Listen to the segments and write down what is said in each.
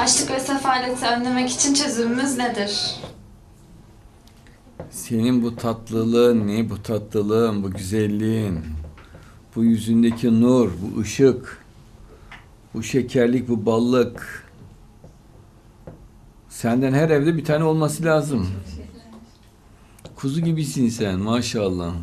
Açlık ve sefaleti önlemek için çözümümüz nedir? Senin bu tatlılığın ne? Bu tatlılığın, bu güzelliğin, bu yüzündeki nur, bu ışık, bu şekerlik, bu ballık. Senden her evde bir tane olması lazım. Kuzu gibisin sen maşallah.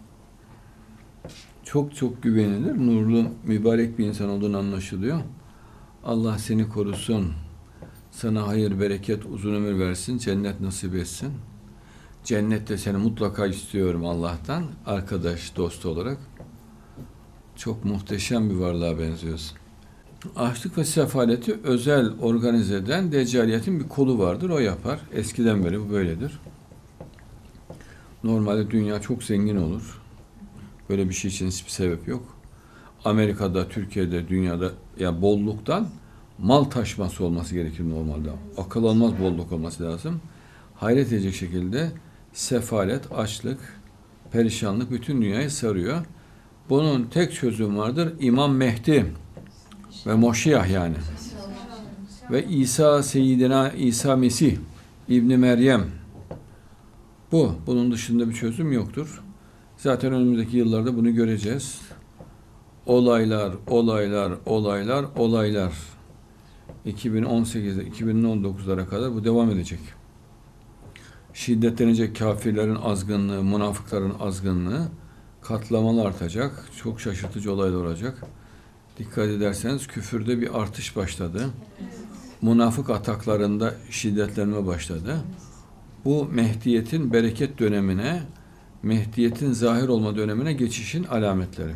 Çok çok güvenilir, nurlu, mübarek bir insan olduğunu anlaşılıyor. Allah seni korusun. Sana hayır, bereket, uzun ömür versin, cennet nasip etsin. Cennette seni mutlaka istiyorum Allah'tan. Arkadaş, dost olarak. Çok muhteşem bir varlığa benziyorsun. Açlık ve sefaleti özel organize eden Deccaliyetin bir kolu vardır. O yapar. Eskiden beri bu böyledir. Normalde dünya çok zengin olur. Böyle bir şey için hiçbir sebep yok. Amerika'da, Türkiye'de, dünyada ya bolluktan mal taşması olması gerekir normalde. Akıl almaz bolluk olması lazım. Hayret edecek şekilde sefalet, açlık, perişanlık bütün dünyayı sarıyor. Bunun tek çözümü vardır. İmam Mehdi ve Moşiyah yani. Ve İsa Seyyidina İsa Mesih İbni Meryem. Bunun dışında bir çözüm yoktur. Zaten önümüzdeki yıllarda bunu göreceğiz. Olaylar, olaylar, olaylar, olaylar. 2018'de 2019'lara kadar bu devam edecek. Şiddetlenecek kafirlerin azgınlığı, münafıkların azgınlığı, katlamalar artacak. Çok şaşırtıcı olaylar olacak. Dikkat ederseniz küfürde bir artış başladı. Münafık ataklarında şiddetlenme başladı. Bu Mehdiyet'in bereket dönemine, Mehdiyet'in zahir olma dönemine geçişin alametleri.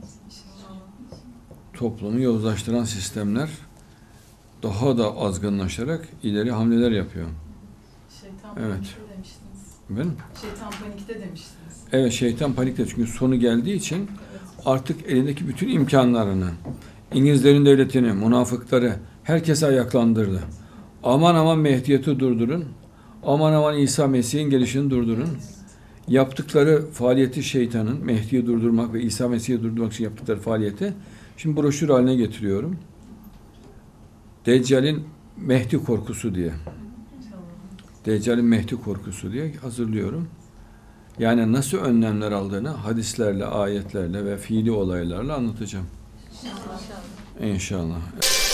Toplumu yozlaştıran sistemler daha da azgınlaşarak ileri hamleler yapıyor. Şeytan evet. panikte demiştiniz. Ben? Şeytan panikte demiştiniz. Evet, şeytan panikte çünkü sonu geldiği için artık elindeki bütün imkanlarını, İngilizlerin devletini, münafıkları, herkese ayaklandırdı. Aman aman Mehdiyet'i durdurun. Aman aman İsa Mesih'in gelişini durdurun. Yaptıkları faaliyeti şeytanın, Mehdi'yi durdurmak ve İsa Mesih'i durdurmak için yaptıkları faaliyeti şimdi broşür haline getiriyorum. Deccal'in Mehdi korkusu diye. Deccal'in Mehdi korkusu diye hazırlıyorum. Yani nasıl önlemler aldığını hadislerle, ayetlerle ve fiili olaylarla anlatacağım. İnşallah. İnşallah.